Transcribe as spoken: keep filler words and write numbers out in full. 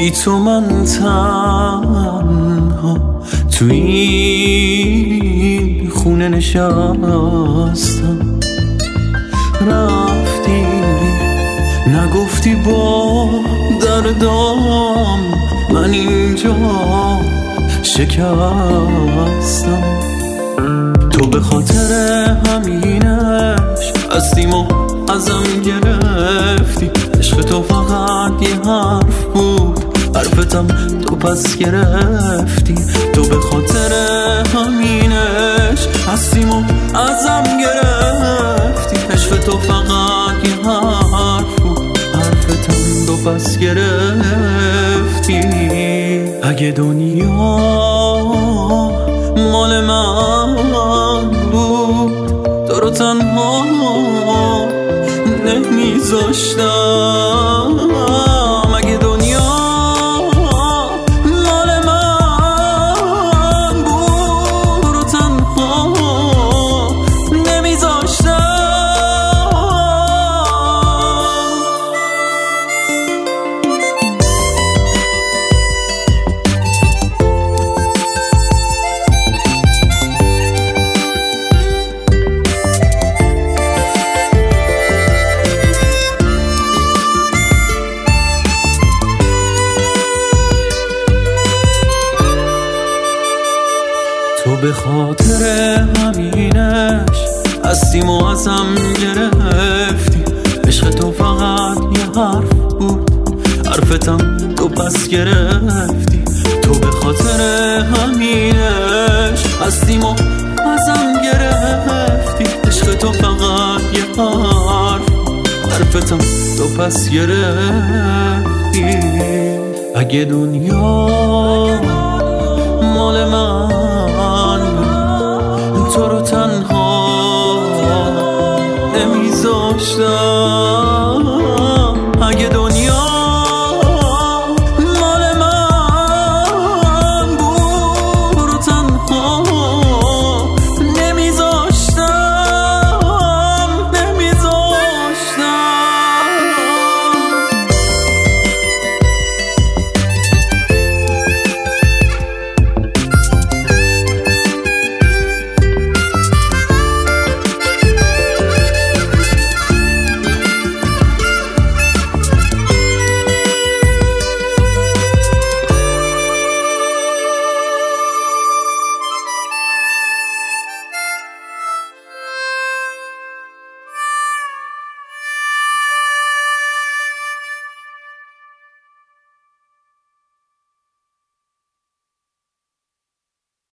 بی تو من تنها تو این خونه نشستم. رفتی نگفتی با دردام من اینجا شکستم. تو به خاطر همینش هستیم و ازم گرفتی. عشق تو فقط یه حرف بود، حرفتم تو پس گرفتی. تو به خاطر همینش هستیم و ازم گرفتی. عشق تو فقط یه حرف بود، حرفتم تو پس گرفتی. اگه دنیا مال من بود تو رو تنها نمیذاشتم. اگه دنیا مال من بود تو رو تنها نمیذاشتم. تو به خاطر همینش هستیم و ازم گرفتی. عشق تو فقط یه حرف بود، حرفتم تو پس گرفتی. تو به خاطر همینش هستیم و ازم گرفتی. عشق تو فقط یه حرف، حرفتم تو پس گرفتی. اگه دنیا مال من تو رو تنها نمیذاشتم. اگه